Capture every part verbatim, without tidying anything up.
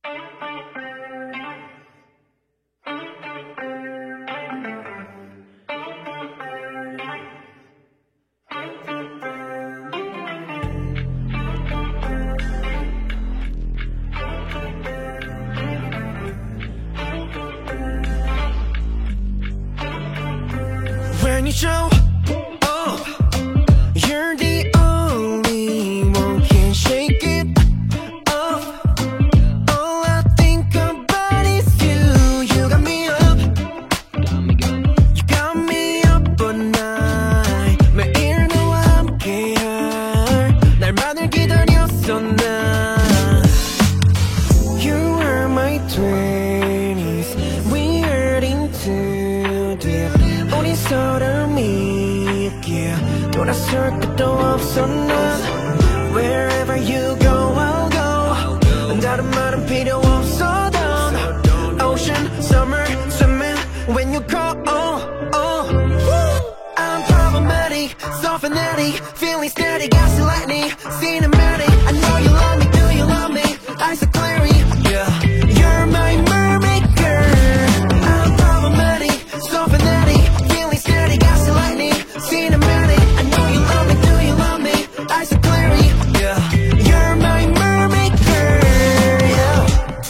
When you show up, you're the only one can shake it off. All I think about is you. You got me up, you got me up all night. 매일 너와 함께할 날만을 기다렸어 난. You were my twenties, we are into deep. 우리 서로를 믿기에 돌아설 것도 없어 난. Wherever you go, I'll go. 다른 말은 필요 없어 넌. Ocean, summer, swimming when you call. Oh, oh. I'm problematic, so fanatic, feeling steady, gas and lightning, cinematic. I know you love me, do you love me? Eyes are clearing, yeah. You're my mermaid girl. I'm problematic, so fanatic, feeling steady, gas and lightning, cinematic. I know you love me, do you love me? Eyes are clearing, yeah. You're my mermaid girl, yeah.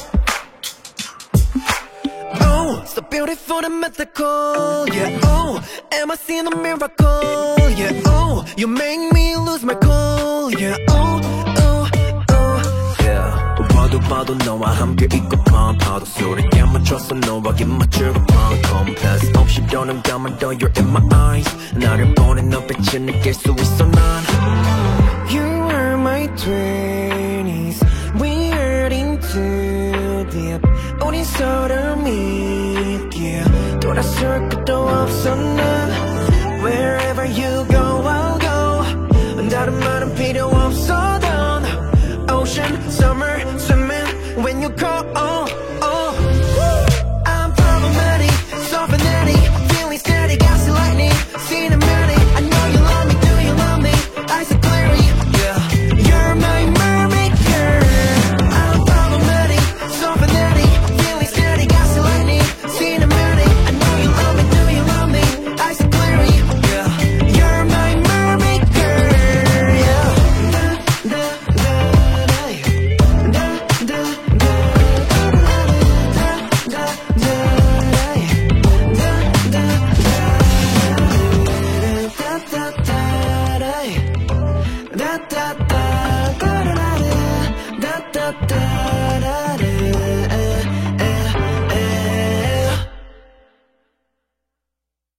Oh, so beautiful and mythical, yeah. Oh, am I seeing a miracle, yeah. Oh, you make me lose my cool, yeah. Oh, oh, oh, yeah. 봐도 봐도 너와 함께 있고픈 파도 소리에 맞춰서 너에게 맞추고픈 compass 없이 도는 감아도 you're in my eyes. 나를 보는 눈빛을 느낄 수 있어 난. You were my twenties, we are into deep. 우린 서로를 믿기에 돌아설 것도 없어 난. Wherever you go, I'll go. 다른 말은 필요 없어 넌. Ocean, summer, summer